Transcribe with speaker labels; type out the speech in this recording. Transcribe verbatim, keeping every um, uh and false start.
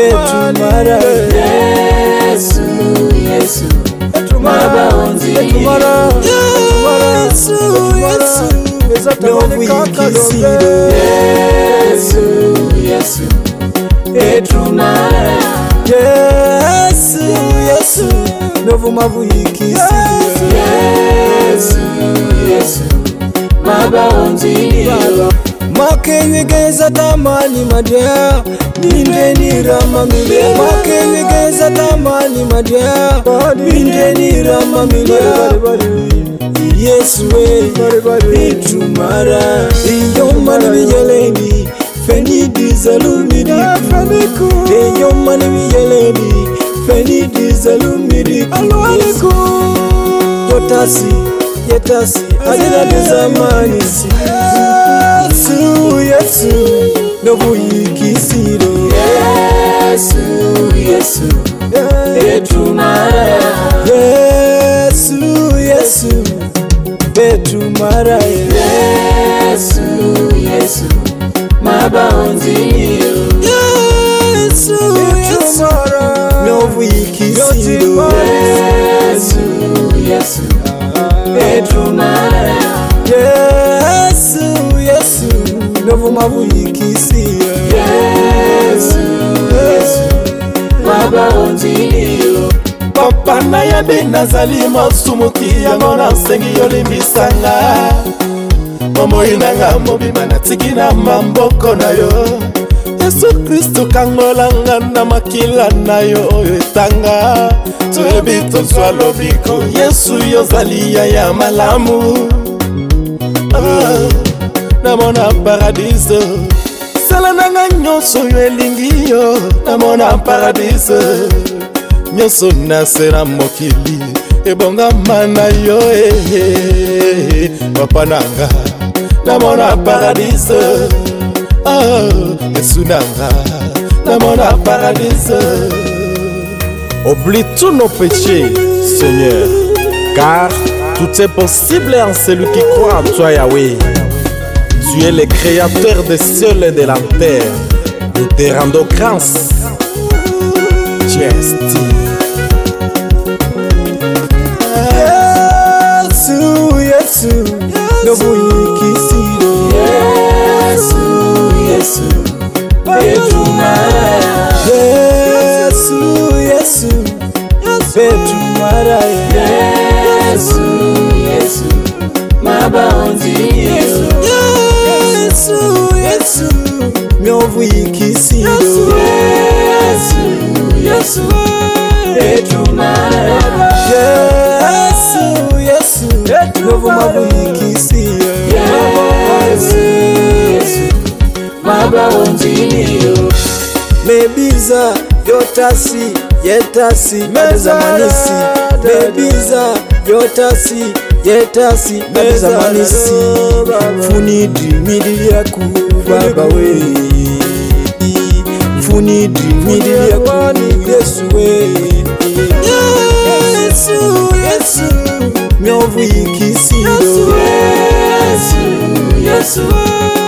Speaker 1: Betumara
Speaker 2: Yesu, Yesu, mabaonzi
Speaker 1: Betumara Yesu, Yesu Novu ikisiro
Speaker 2: Yesu, Yesu, Betumara
Speaker 1: Yesu, Yesu Novu mavu ikisiro
Speaker 2: Yesu, Yesu, mabaonzi
Speaker 1: Makenyegeza tamani madea Bindeni rama mile Makenyegeza tamani madea Bindeni rama mile Yesu we Betumara Iyoma ni miyeleni Feni dizalumiriku Iyoma ni miyeleni Feni dizalumiriku Yotasi, yetasi Adina dizamani si Yesu, Yesu Novu ikisiro
Speaker 2: Yesu, Yesu, Betumara
Speaker 1: Yesu, Yesu Betumara
Speaker 2: Yesu, Yesu, mabaonzi
Speaker 1: Yesu, Yesu Novu ikisiro
Speaker 2: Yesu, Yesu, Betumara
Speaker 1: Yesu, Yesu Novu mavu ikisiro
Speaker 2: Yesu, Yesu, mabaonzi
Speaker 3: Papa na ya benazali masumuki yango na sengi yolimbisanga Momo inanga mobima na tiki na mamboko na yo Yesu Kristo kangolanga na makila na yo oyo etanga Toyebi tozwa lobiko Yesu yozali ya ya malamu ah, Namona paradiso Sala nanga nyonso yo elingi yo Namona paradiso Nyoso nasera mokili Ebonga mana yo eh, eh, Papa nanga Namona paradiso Oh, Yesu nanga Namona paradiso.
Speaker 4: Oublie tous nos péchés, Seigneur, car tout est possible en celui qui croit en toi, Yahweh. Tu es le créateur des cieux et de la terre. Nous te rendons grâce. Yes,
Speaker 1: Yesu, Yesu Novu ikisiro
Speaker 2: Yesu, Yesu, Betumara
Speaker 1: Yesu, Yesu Betumara
Speaker 2: Yesu, Yesu, mabaonzi
Speaker 1: Yesu, Yesu Novu ikisiro
Speaker 2: Yesu, Yesu, Betumara
Speaker 1: Yesu, Yesu Novu mavu ikisiro
Speaker 2: Yesu, Yesu, mabaonzi
Speaker 1: Mebiza yotasi yetasi meza manisi Mebiza yotasi yetasi meza manisi Funidi midi yaku baba we Funidi midi yaku Yesu we Yesu, Yesu Nyovu ikisiro
Speaker 2: Yesu, Yesu,